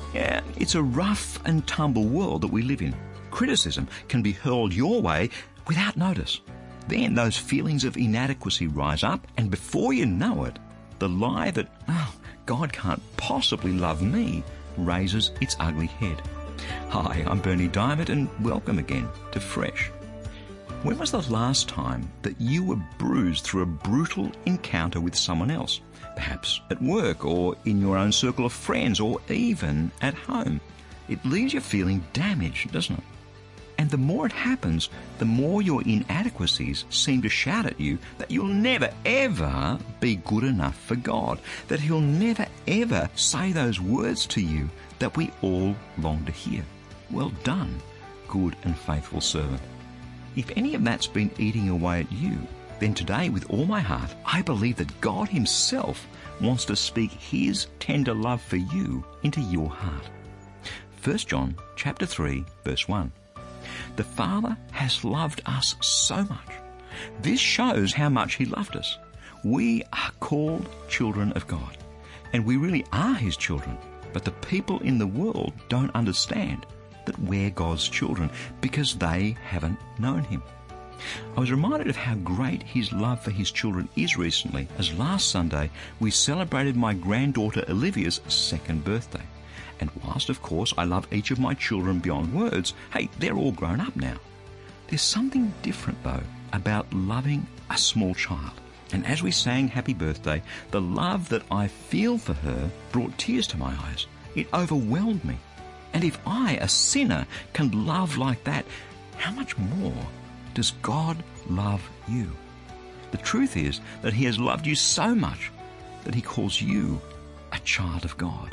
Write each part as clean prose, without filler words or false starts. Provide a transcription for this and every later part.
Yeah, it's a rough and tumble world that we live in. Criticism can be hurled your way without notice. Then those feelings of inadequacy rise up, and before you know it, the lie that, God can't possibly love me, raises its ugly head. Hi, I'm Bernie Diamond, and welcome again to Fresh. When was the last time that you were bruised through a brutal encounter with someone else? Perhaps at work, or in your own circle of friends, or even at home. It leaves you feeling damaged, doesn't it? And the more it happens, the more your inadequacies seem to shout at you that you'll never, ever be good enough for God, that He'll never, ever say those words to you that we all long to hear. Well done, good and faithful servant. If any of that's been eating away at you, then today, with all my heart, I believe that God Himself wants to speak His tender love for you into your heart. 1 John chapter 3, verse 1. The Father has loved us so much. This shows how much He loved us. We are called children of God, and we really are His children. But the people in the world don't understand that we're God's children because they haven't known Him. I was reminded of how great His love for His children is recently, as last Sunday we celebrated my granddaughter Olivia's 2nd birthday. And whilst, of course, I love each of my children beyond words, hey, they're all grown up now. There's something different, though, about loving a small child. And as we sang Happy Birthday, the love that I feel for her brought tears to my eyes. It overwhelmed me. And if I, a sinner, can love like that, how much more does God love you? The truth is that He has loved you so much that He calls you a child of God.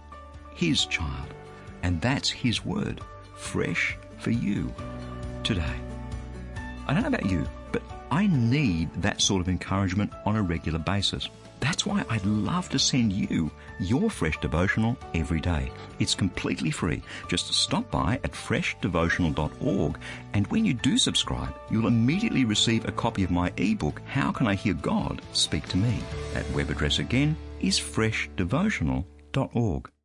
His child. And that's His word, fresh for you today. I don't know about you, but I need that sort of encouragement on a regular basis. That's why I'd love to send you your Fresh Devotional every day. It's completely free. Just stop by at freshdevotional.org, and when you do subscribe, you'll immediately receive a copy of my ebook, How Can I Hear God Speak to Me? That web address again is freshdevotional.org.